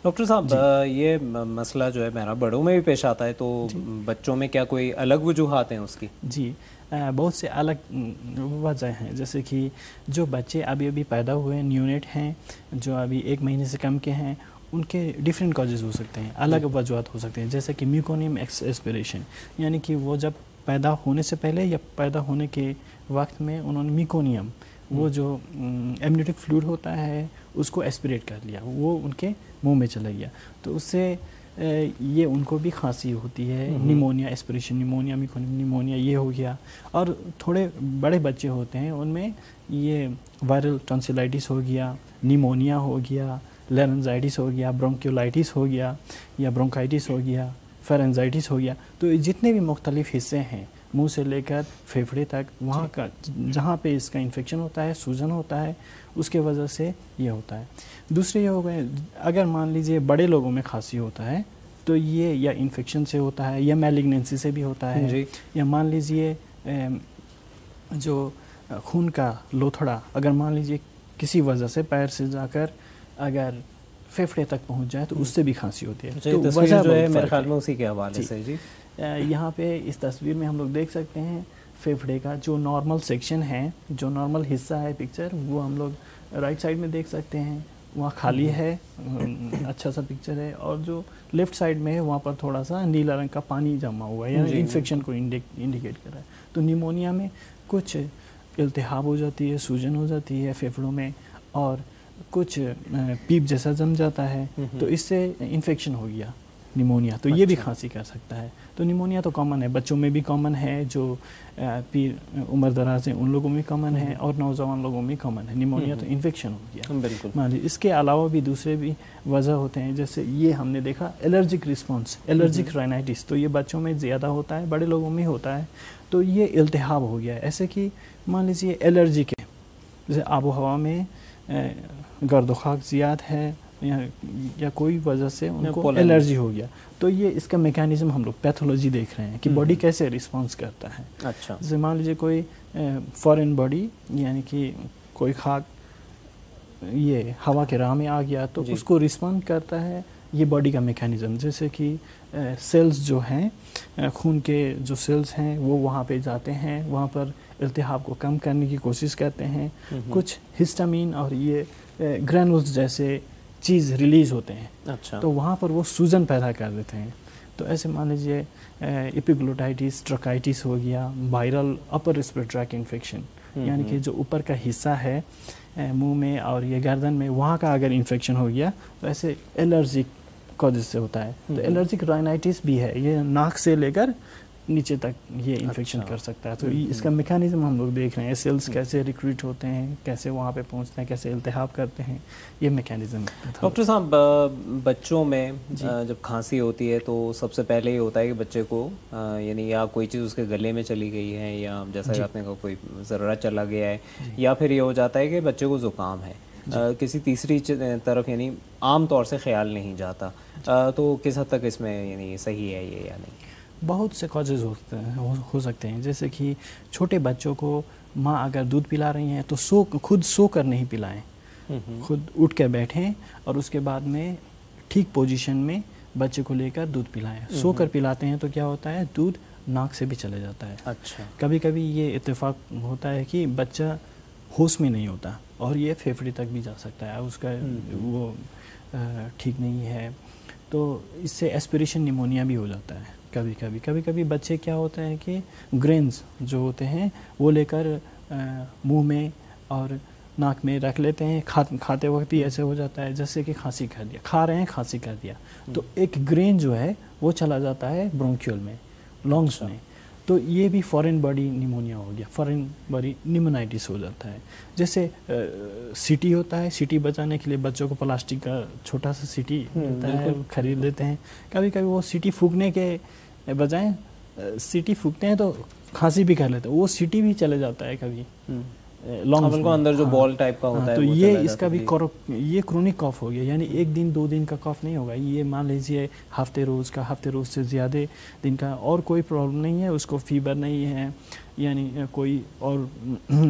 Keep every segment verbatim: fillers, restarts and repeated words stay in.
Doctor صاحب یہ مسئلہ جو ہے میرا بڑوں میں بھی پیش آتا ہے، تو بچوں میں کیا کوئی الگ وجوہات ہیں اس کی؟ جی بہت سے الگ وجہ ہیں، جیسے کہ جو بچے ابھی ابھی پیدا ہوئے نیونیٹ ہیں، جو ابھی ایک مہینے سے کم کے ہیں، ان کے ڈیفرنٹ کاجز ہو سکتے ہیں، الگ وجوہات ہو سکتے ہیں، جیسے کہ میوکونیم ایسپریشن، یعنی کہ وہ جب پیدا ہونے سے پہلے یا پیدا ہونے کے وقت میں انہوں نے میکونیم، وہ جو ایمنیوٹک فلوئڈ ہوتا ہے اس کو ایسپریٹ کر لیا، وہ ان کے منہ میں چلا گیا، تو اس سے یہ ان کو بھی کھانسی ہوتی ہے، pneumonia aspiration pneumonia meconium pneumonia یہ ہو گیا. اور تھوڑے بڑے بچے ہوتے ہیں ان میں یہ وائرل ٹانسلائٹس ہو گیا، نیمونیا ہو گیا، لارنجائٹس ہو گیا، برونکیولائٹس ہو گیا یا برونکائٹس ہو گیا، فیرنزائٹس ہو گیا. تو جتنے بھی مختلف حصے ہیں منہ سے لے کر پھیپھڑے تک، وہاں کا جہاں پہ اس کا انفیکشن ہوتا ہے، سوجن ہوتا ہے، اس کے وجہ سے یہ ہوتا ہے. دوسرے یہ ہو گئے، اگر مان لیجئے بڑے لوگوں میں کھانسی ہوتا ہے تو یہ یا انفیکشن سے ہوتا ہے یا میلیگننسی سے بھی ہوتا ہے، جی. یا مان لیجئے جو خون کا لوتھڑا اگر مان لیجئے کسی وجہ سے پیر سے جا کر اگر پھیپھڑے تک پہنچ جائے تو اس سے بھی کھانسی ہوتی ہے. تو وجہ جو ہے میرے خیال میں اسی کے حوالے سے. جی یہاں پہ اس تصویر میں ہم لوگ دیکھ سکتے ہیں پھیپھڑے کا جو نارمل سیکشن ہے، جو نارمل حصہ ہے پکچر، وہ ہم لوگ رائٹ سائڈ میں دیکھ سکتے ہیں، وہاں خالی ہے، اچھا سا پکچر ہے. اور جو لیفٹ سائڈ میں ہے وہاں پر تھوڑا سا نیلا رنگ کا پانی جمع ہوا ہے، یعنی انفیکشن کو انڈیکیٹ کر رہا ہے. تو نیمونیا میں کچھ التہاب ہو جاتی ہے، سوجن ہو جاتی ہے پھیپھڑوں میں، اور کچھ پیپ جیسا جم جاتا ہے، تو اس سے انفیکشن ہو گیا نیمونیا، تو یہ بھی کھانسی کر سکتا ہے. تو نیمونیا تو کامن ہے، بچوں میں بھی کامن ہے، جو پیر عمر دراز ہیں ان لوگوں میں کامن ہے، اور نوجوان لوگوں میں کامن ہے. نیمونیا تو انفیکشن ہو گیا. بالکل. اس کے علاوہ بھی دوسرے بھی وجہ ہوتے ہیں، جیسے یہ ہم نے دیکھا الرجک رسپانس، الرجک رائنائٹس، تو یہ بچوں میں زیادہ ہوتا ہے، بڑے لوگوں میں ہوتا ہے. تو یہ التہاب ہو گیا ہے، ایسے کہ مان لیجیے الرجی کے، جیسے آب و ہوا میں گرد و خاک زیاد ہے یا یا کوئی وجہ سے ان کو الرجی ہو گیا، تو یہ اس کا میکانزم ہم لوگ پیتھولوجی دیکھ رہے ہیں کہ باڈی کیسے رسپانس کرتا ہے. اچھا. جیسے مان لیجیے کوئی فارن باڈی، یعنی کہ کوئی خاک یہ ہوا کے راہ میں آ گیا تو اس کو رسپونڈ کرتا ہے یہ باڈی کا میکانزم. جیسے کہ سیلز جو ہیں، خون کے جو سیلز ہیں وہ وہاں پہ جاتے ہیں، وہاں پر التہاب کو کم کرنے کی کوشش کرتے ہیں، کچھ ہسٹامین اور یہ گرینولز جیسے چیز ریلیز ہوتے ہیں. اچھا. تو وہاں پر وہ سوجن پیدا کر دیتے ہیں. تو ایسے مان لیجیے ایپیگلوٹائٹس، ٹرکائٹس ہو گیا، viral upper respiratory tract infection, یعنی کہ جو اوپر کا حصہ ہے منہ میں اور یہ گردن میں، وہاں کا اگر انفیکشن ہو گیا تو ایسے الرجک کاجز سے ہوتا ہے. تو الرجک رائنائٹس بھی ہے، یہ ناک سے لے کر نیچے تک یہ انفیکشن کر سکتا ہے. تو اس کا میکانزم ہم لوگ دیکھ رہے ہیں، سیلز کیسے ریکروٹ ہوتے ہیں، کیسے وہاں پہ پہنچتے ہیں، کیسے التہاب کرتے ہیں، یہ میکانزم. ڈاکٹر صاحب بچوں میں جب کھانسی ہوتی ہے تو سب سے پہلے یہ ہوتا ہے کہ بچے کو یعنی یا کوئی چیز اس کے گلے میں چلی گئی ہے، یا جیسا کہ آپ نے کہا کوئی ذرہ چلا گیا ہے، یا پھر یہ ہو جاتا ہے کہ بچے کو زکام ہے. کسی تیسری طرف یعنی عام طور سے خیال نہیں جاتا. تو کس حد تک اس میں یعنی صحیح ہے یہ یا نہیں؟ بہت سے کاجز ہو سکتے ہیں، جیسے کہ چھوٹے بچوں کو ماں اگر دودھ پلا رہی ہیں تو سو خود سو کر نہیں پلائیں، خود اٹھ کے بیٹھیں اور اس کے بعد میں ٹھیک پوزیشن میں بچے کو لے کر دودھ پلائیں. سو کر پلاتے ہیں تو کیا ہوتا ہے، دودھ ناک سے بھی چلے جاتا ہے. اچھا. کبھی کبھی یہ اتفاق ہوتا ہے کہ بچہ ہوش میں نہیں ہوتا اور یہ پھیپھڑے تک بھی جا سکتا ہے، اس کا وہ ٹھیک نہیں ہے، تو اس سے ایسپریشن نیمونیا بھی ہو جاتا ہے. کبھی کبھی کبھی کبھی بچے کیا ہوتا ہے کہ گرینز جو ہوتے ہیں وہ لے کر منہ میں اور ناک میں رکھ لیتے ہیں، کھاتے وقت بھی ایسے ہو جاتا ہے جیسے کہ کھانسی کر دیا، کھا رہے ہیں کھانسی کر دیا، تو ایک گرین جو ہے وہ چلا جاتا ہے برونکیول میں، لانگس میں. تو یہ بھی فارن باڈی نیمونیا ہو گیا، فارن باڈی نیمونائٹس ہو جاتا ہے. جیسے سیٹی ہوتا ہے، سیٹی بچانے کے لیے بچوں کو پلاسٹک کا چھوٹا سا سیٹی ملتا ہے، خرید لیتے ہیں. کبھی کبھی وہ سیٹی پھونکنے کے بجائے سیٹی پھونکتے ہیں تو کھانسی بھی کر لیتے ہیں، وہ سیٹی بھی چلے جاتا ہے کبھی لانگس کو اندر جو بال ٹائپ کا ہوتا ہے. تو یہ اس کا بھی یہ کرونک کاف ہو گیا، یعنی ایک دن دو دن کا کاف نہیں ہوگا، یہ مان لیجیے ہفتے روز کا، ہفتے روز سے زیادہ دن کا. اور کوئی پرابلم نہیں ہے اس کو، فیور نہیں ہے، یعنی کوئی اور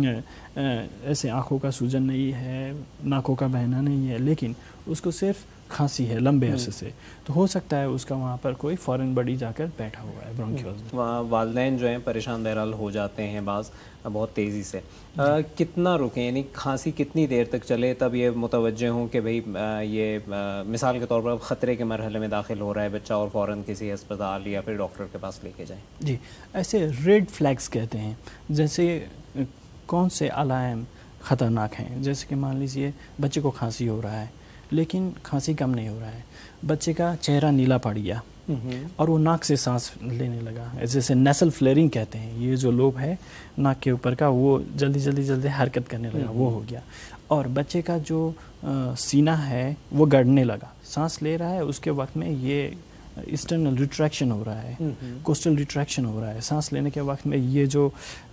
ایسے آنکھوں کا سوجن نہیں ہے، ناکوں کا بہنا نہیں ہے، لیکن اس کو صرف کھانسی ہے لمبے عرصے سے تو ہو سکتا ہے اس کا وہاں پر کوئی فورن بڈی جا کر بیٹھا ہوا ہے برونکیولز میں. والدین جو ہیں پریشان بہرحال ہو جاتے ہیں بعض بہت تیزی سے. کتنا رکیں یعنی کھانسی کتنی دیر تک چلے تب یہ متوجہ ہوں کہ بھئی یہ مثال کے طور پر خطرے کے مرحلے میں داخل ہو رہا ہے بچہ اور فوراً کسی اسپتال یا پھر ڈاکٹر کے پاس لے کے جائیں؟ جی ایسے ریڈ فلیگس کہتے ہیں. جیسے کون سے علائم خطرناک ہیں؟ جیسے کہ مان لیجئے بچے کو کھانسی ہو رہا ہے لیکن کھانسی کم نہیں ہو رہا ہے, بچے کا چہرہ نیلا پڑ گیا اور وہ ناک سے سانس لینے لگا, جیسے نیسل فلیئرنگ کہتے ہیں, یہ جو لوب ہے ناک کے اوپر کا وہ جلدی جلدی جلدی حرکت کرنے لگا, وہ ہو گیا. اور بچے کا جو سینہ ہے وہ گڑنے لگا, سانس لے رہا ہے اس کے وقت میں یہ اسٹرنل ریٹریکشن ہو رہا ہے, کوسٹل ریٹریکشن ہو رہا ہے, سانس لینے کے وقت میں یہ جو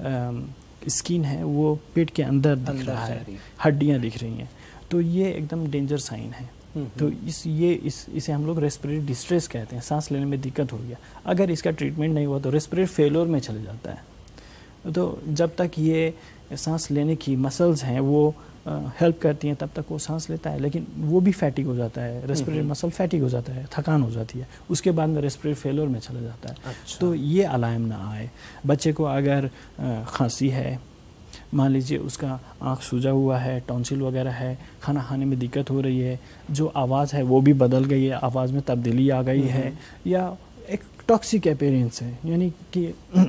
اسکن ہے وہ پیٹ کے اندر دکھ رہا ہے, ہڈیاں دکھ رہی ہیں, تو یہ ایک دم ڈینجر سائن ہے. تو اس یہ اس اسے ہم لوگ ریسپریٹری ڈسٹریس کہتے ہیں, سانس لینے میں دقت ہو گیا. اگر اس کا ٹریٹمنٹ نہیں ہوا تو ریسپریٹری فیلور میں چلے جاتا ہے. تو جب تک یہ سانس لینے کی مسلز ہیں وہ ہیلپ کرتی ہیں تب تک وہ سانس لیتا ہے, لیکن وہ بھی فیٹیگ ہو جاتا ہے, ریسپریٹری مسل فیٹیگ ہو جاتا ہے, تھکان ہو جاتی ہے, اس کے بعد میں ریسپریٹری فیلور میں چلا جاتا ہے. اچھا. تو یہ علائم نہ آئے. بچے کو اگر کھانسی ہے, مان لیجئے اس کا آنکھ سوجا ہوا ہے, ٹونسل وغیرہ ہے, کھانا کھانے میں دقت ہو رہی ہے, جو آواز ہے وہ بھی بدل گئی ہے, آواز میں تبدیلی آ گئی ہے, یا ایک ٹاکسک اپیرنس ہے یعنی کہ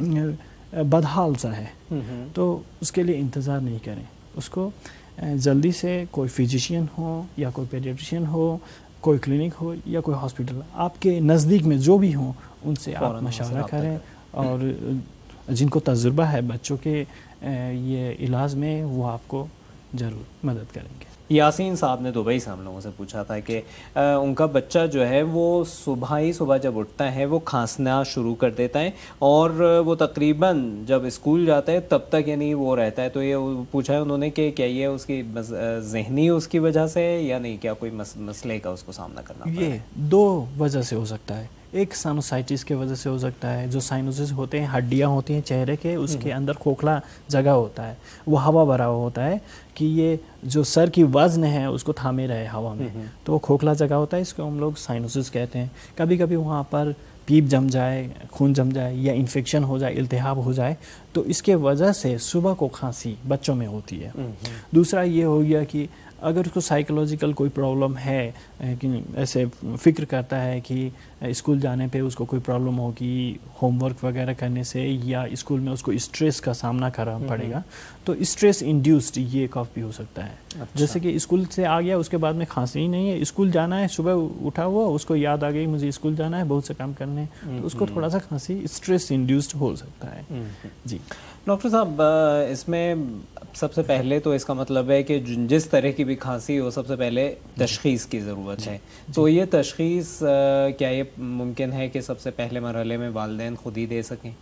بدحال سا ہے, تو اس کے لیے انتظار نہیں کریں. اس کو جلدی سے کوئی فزیشین ہو یا کوئی پیڈیاٹریشین ہو, کوئی کلینک ہو یا کوئی ہاسپٹل آپ کے نزدیک میں جو بھی ہوں ان سے آپ مشورہ کریں, اور جن کو تجربہ ہے بچوں کے یہ علاج میں وہ آپ کو ضرور مدد کریں گے. یاسین صاحب نے دبئی سے ہم لوگوں سے پوچھا تھا کہ ان کا بچہ جو ہے وہ صبح ہی صبح جب اٹھتا ہے وہ کھانسنا شروع کر دیتا ہے اور وہ تقریباً جب اسکول جاتا ہے تب تک یعنی وہ رہتا ہے. تو یہ پوچھا ہے انہوں نے کہ کیا یہ اس کی ذہنی اس کی وجہ سے یا نہیں, کیا کوئی مسئلے کا اس کو سامنا کرنا پڑا؟ یہ دو وجہ سے ہو سکتا ہے. ایک سائنوسائٹس کی وجہ سے ہو سکتا ہے, جو سائنوسز ہوتے ہیں ہڈیاں ہوتی ہیں چہرے کے, اس کے اندر کھوکھلا جگہ ہوتا ہے, وہ ہوا بھرا ہوا ہوتا ہے کہ یہ جو سر کی وزن ہے اس کو تھامے رہے ہوا میں, تو وہ کھوکھلا جگہ ہوتا ہے, اس کو ہم لوگ سائنوسز کہتے ہیں. کبھی کبھی وہاں پر پیپ جم جائے, خون جم جائے یا انفیکشن ہو جائے, التہاب ہو جائے, تو اس کے وجہ سے صبح کو کھانسی بچوں میں ہوتی ہے. دوسرا یہ ہو گیا کہ اگر اس کو سائیکولوجیکل کوئی پرابلم ہے, کہ ایسے فکر کرتا ہے کہ اسکول جانے پہ اس کو کوئی پرابلم ہوگی ہوم ورک وغیرہ کرنے سے, یا اسکول میں اس کو اسٹریس کا سامنا کرنا پڑے گا, تو اسٹریس انڈیوسڈ یہ کاف بھی ہو سکتا ہے. اچھا. جیسے کہ اسکول سے آ گیا اس کے بعد میں کھانسی ہی نہیں ہے, اسکول جانا ہے, صبح اٹھا ہوا اس کو یاد آ گئی مجھے اسکول جانا ہے, بہت سے کام کرنے, تو اس کو تھوڑا سا کھانسی اسٹریس انڈیوسڈ ہو سکتا ہے. جی ڈاکٹر صاحب, اس میں سب سے پہلے تو اس کا مطلب ہے کہ جس طرح کی بھی کھانسی ہو سب سے پہلے تشخیص کی ضرورت ہے. تو یہ تشخیص کیا یہ ممکن ہے کہ سب سے پہلے مرحلے میں والدین خود ہی دے سکیں؟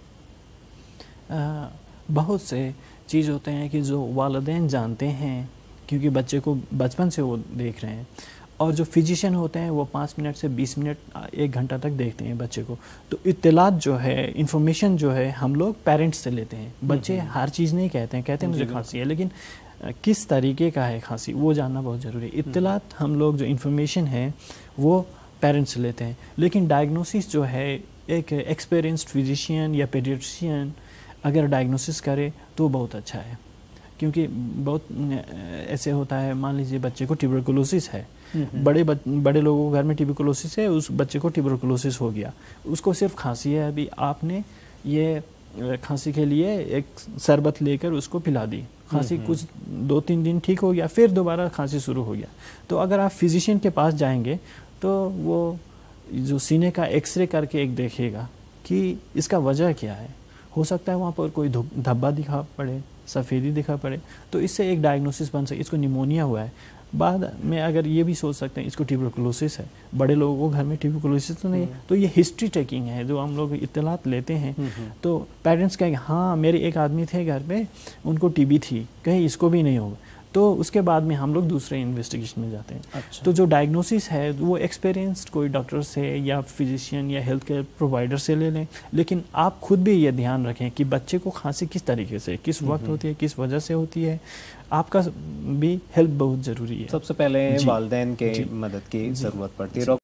بہت سے چیز ہوتے ہیں کہ جو والدین جانتے ہیں کیونکہ بچے کو بچپن سے وہ دیکھ رہے ہیں, اور جو فزیشین ہوتے ہیں وہ پانچ منٹ سے بیس منٹ ایک گھنٹہ تک دیکھتے ہیں بچے کو. تو اطلاعات جو ہے, انفارمیشن جو ہے, ہم لوگ پیرنٹس سے لیتے ہیں. بچے ہر چیز نہیں کہتے ہیں, کہتے ہیں مجھے کھانسی ہے, لیکن کس طریقے کا ہے کھانسی وہ جاننا بہت ضروری ہے. اطلاعات ہم لوگ جو انفارمیشن ہے وہ پیرنٹس سے لیتے ہیں, لیکن ڈائگنوسس جو ہے ایک ایکسپیرینسڈ فزیشین یا پیڈیاٹریشین اگر ڈائگنوسس کرے تو بہت اچھا ہے. کیونکہ بہت ایسے ہوتا ہے, مان لیجیے بچے کو ٹیوبرکلوسس ہے, بڑے بڑے لوگوں کو گھر میں ٹیوبرکلوسس ہے, اس بچے کو ٹیوبرکلوسس ہو گیا, اس کو صرف کھانسی ہے, ابھی آپ نے یہ کھانسی کے لیے ایک شربت لے کر اس کو پلا دی, کھانسی کچھ دو تین دن ٹھیک ہو گیا, پھر دوبارہ کھانسی شروع ہو گیا. تو اگر آپ فزیشین کے پاس جائیں گے تو وہ جو سینے کا ایکس رے کر کے ایک دیکھے گا کہ اس کا وجہ کیا ہے. ہو سکتا ہے وہاں پر کوئی دھبا دکھا پڑے, سفیدی دکھا پڑے, تو اس سے ایک ڈائگنوسس بن سکے, اس کو نیمونیا ہوا ہے. بعد میں اگر یہ بھی سوچ سکتے ہیں اس کو ٹیوبرکلوسس ہے, بڑے لوگوں کو گھر میں ٹیوبرکلوسس تو نہیں, تو یہ ہسٹری ٹیکنگ ہے جو ہم لوگ اطلاعات لیتے ہیں. تو پیرنٹس کہیں گے ہاں میرے ایک آدمی تھے گھر پہ ان کو ٹی بی تھی, کہیں اس کو بھی نہیں ہوگا, تو اس کے بعد میں ہم لوگ دوسرے انویسٹیگیشن میں جاتے ہیں. اچھا. تو جو ڈائگنوسس ہے وہ ایکسپیرینسڈ کوئی ڈاکٹر سے یا فزیشین یا ہیلتھ کیئر پرووائڈر سے لے لیں, لیکن آپ خود بھی یہ دھیان رکھیں کہ بچے کو کھانسی کس طریقے سے, کس وقت ہوتی ہے, کس وجہ سے ہوتی ہے. آپ کا بھی ہیلپ بہت ضروری ہے. سب سے پہلے والدین کے مدد کی ضرورت پڑتی ہے.